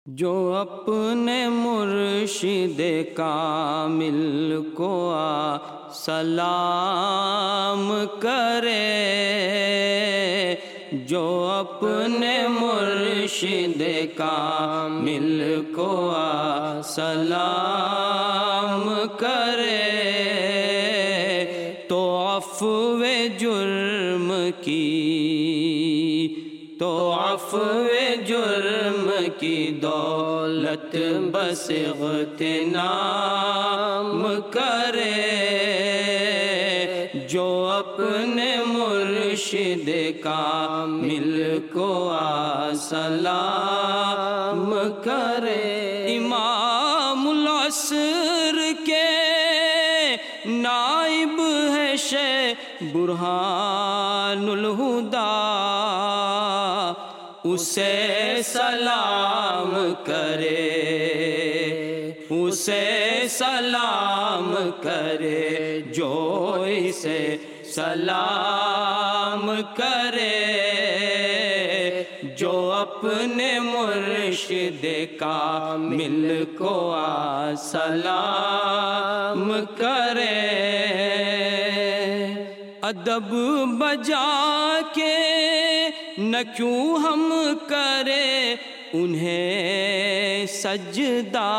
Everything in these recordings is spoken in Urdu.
جو اپنے مرشد کامل کو سلام کرے، جو اپنے مرشد کامل کو سلام کرے تو عفو جرم کی دولت بس اغتنام کرے، جو اپنے مرشد کامل کو سلام کرے۔ امام العصر کے نائب ہے شیخ برہان الہدیٰ، اسے سلام کرے، اسے سلام کرے، جو اسے سلام کرے، جو اپنے مرشد کامل کو سلام کرے۔ ادب بجا کے نہ کیوں ہم کرے انہیں سجدہ،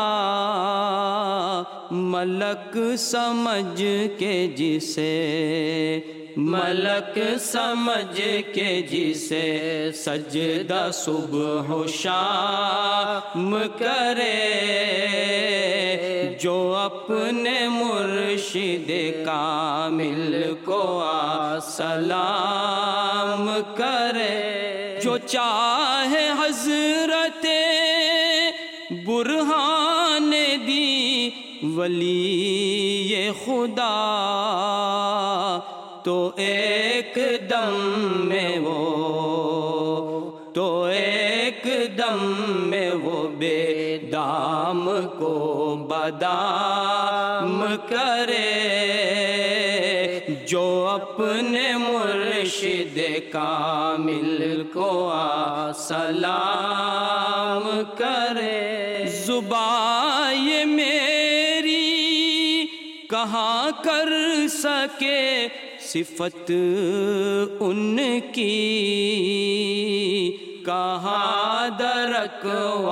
ملک سمجھ کے جسے، ملک سمجھ کے جسے سجدہ صبح و شام کرے، جو اپنے مرشد کامل کو سلام کرے، جو چاہے حضرت برہان دی ولی خدا، تو ایک دم میں وہ بے دام کو بادام کرے، جو اپنے مرشد کامل کو سلام کرے۔ زبان یہ میری کہاں کر سکے صفت ان کی، کہاں درک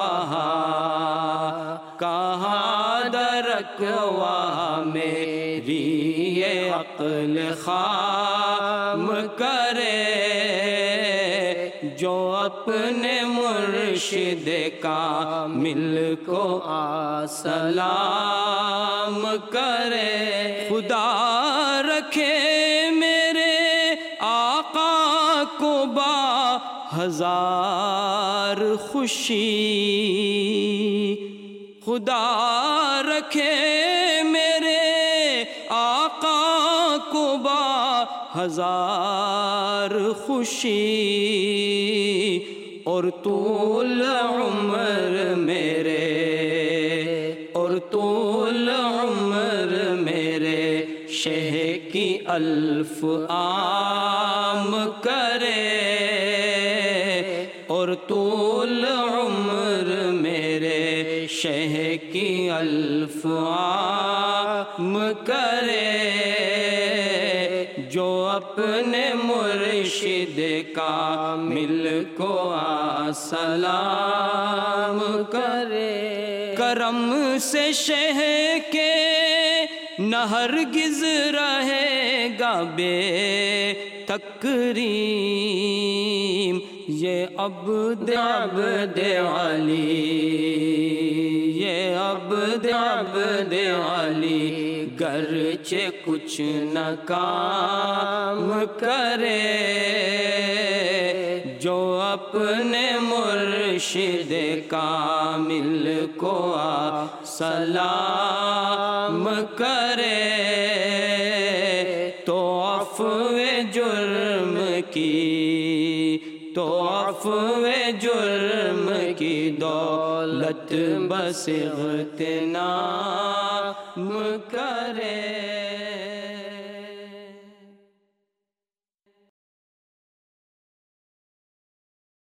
وہاں میری یہ عقل خام کرے، جو اپنے مرشد کامل کو سلام کرے۔ خدا رکھے میرے آقا کو با ہزار خوشی، خدا رکھے میرے آقا کو با ہزار خوشی، اور طول عمر میرے شہ کی الف عام کرے، اور طول عمر میرے شہ کی الف عام کرے، جو اپنے مرشد کامل کو سلام کرے۔ کرم سے شہ کے نہ ہرگز رہے گا بے تکریم، یہ عبد علی گرچہ کچھ نہ کام کرے، جو اپنے مرشد کامل کو سلام کرے، تو عفو جرم کی دولت بس اغتنام کرے۔